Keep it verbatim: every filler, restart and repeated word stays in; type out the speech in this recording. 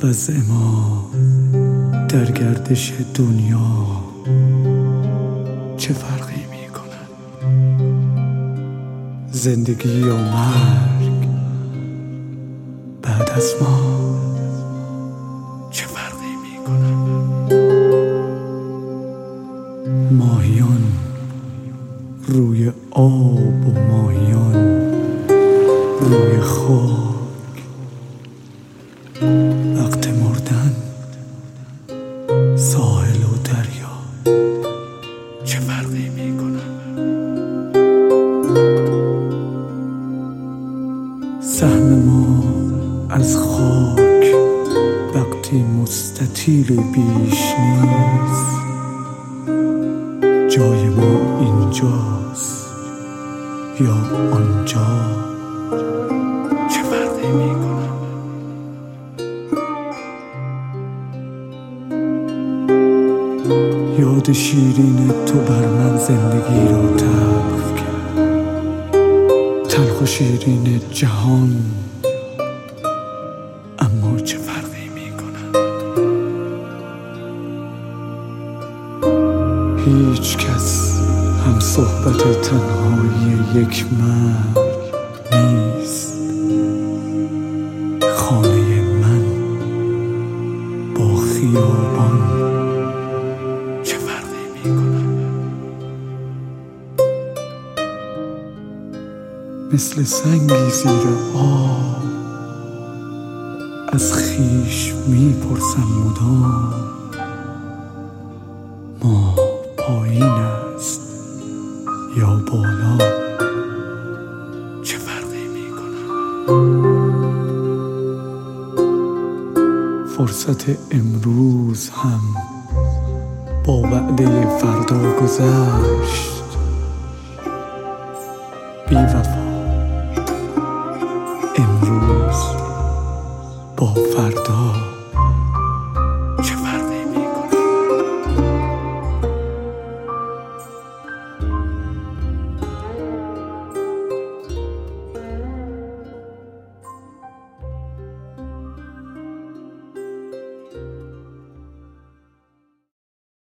وضع ما در گردش دنیا چه فرقی می کند؟ زندگی یا مرگ بعد از ما چه فرقی می کند؟ ماهیان روی آب و ماهیان روی خاک، وقت مردن ساحل و دریا چه فرقی می کند؟ سهم ما از خاک وقتی مستطیل بیش نیست، جای ما اینجاست یا آنجا چه فرقی می کند؟ یاد شیرین تو بر من زندگی را تلخ کرد، تلخ و شیرین جهان، اما چه فرقی می کند؟ هیچ کس هم صحبت تنهایی یک مرد نیست. خانه من با خیابان چه فرقی می کند؟ مثل سنگی زیر آب از خویش می پرسم مدام، ما پایین است یا بالا چه فرقی می کند؟ فرصت امروز هم با وعده فردا گذشت، بی وفا